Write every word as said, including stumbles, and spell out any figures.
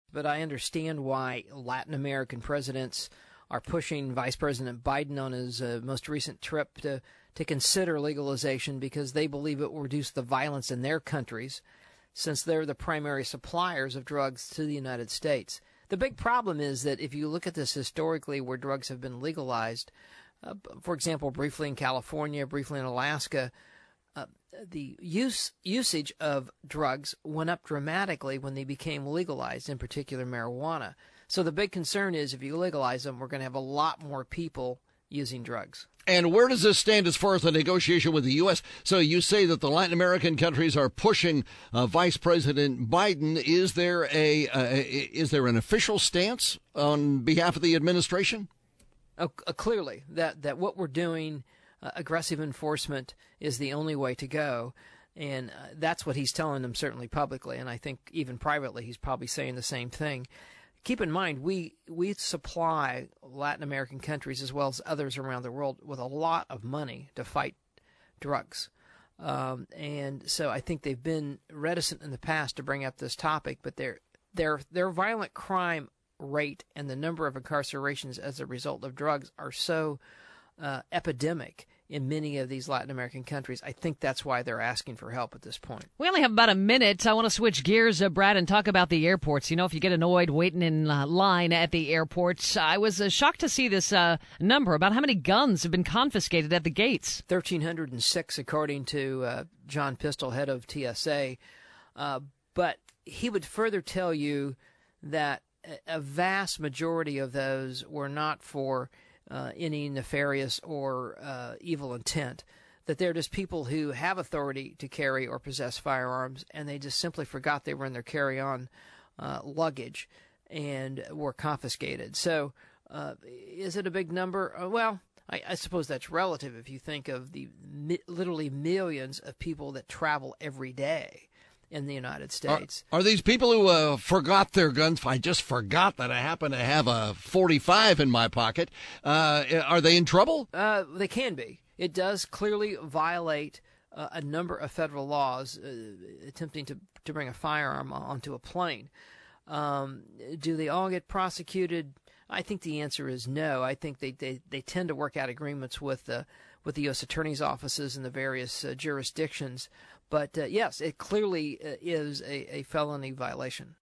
But I understand why Latin American presidents are pushing Vice President Biden on his uh, most recent trip to, to consider legalization, because they believe it will reduce the violence in their countries, since they're the primary suppliers of drugs to the United States. The big problem is that if you look at this historically, where drugs have been legalized, uh, for example, briefly in California, briefly in Alaska, uh, the use usage of drugs went up dramatically when they became legalized, in particular marijuana. So the big concern is if you legalize them, we're going to have a lot more people using drugs. And where does this stand as far as the negotiation with the U S? So you say that the Latin American countries are pushing uh, Vice President Biden. Is there a uh, is there an official stance on behalf of the administration? Oh, uh, clearly, that, that what we're doing, uh, aggressive enforcement, is the only way to go. And uh, that's what he's telling them, certainly publicly. And I think even privately, he's probably saying the same thing. Keep in mind, we, we supply Latin American countries as well as others around the world with a lot of money to fight drugs. Um, and so I think they've been reticent in the past to bring up this topic, but their their their violent crime rate and the number of incarcerations as a result of drugs are so uh, epidemic in many of these Latin American countries. I think that's why they're asking for help at this point. We only have about a minute. I want to switch gears, uh, Brad, and talk about the airports. You know, if you get annoyed waiting in uh, line at the airports, I was uh, shocked to see this uh, number about how many guns have been confiscated at the gates. one thousand three hundred six, according to uh, John Pistol, head of T S A. Uh, but he would further tell you that a vast majority of those were not for Uh, any nefarious or uh, evil intent, that they're just people who have authority to carry or possess firearms, and they just simply forgot they were in their carry-on uh, luggage and were confiscated. So uh, is it a big number? Uh, well, I, I suppose that's relative if you think of the mi- literally millions of people that travel every day in the United States. Are, are these people who uh, forgot their guns? I just forgot that I happen to have a forty-five in my pocket. Uh, are they in trouble? Uh, they can be. It does clearly violate uh, a number of federal laws, uh, attempting to, to bring a firearm onto a plane. Um, do they all get prosecuted? I think the answer is no. I think they, they, they tend to work out agreements with the with the U S attorney's offices in the various uh, jurisdictions. But, uh, yes, it clearly uh, is a, a felony violation.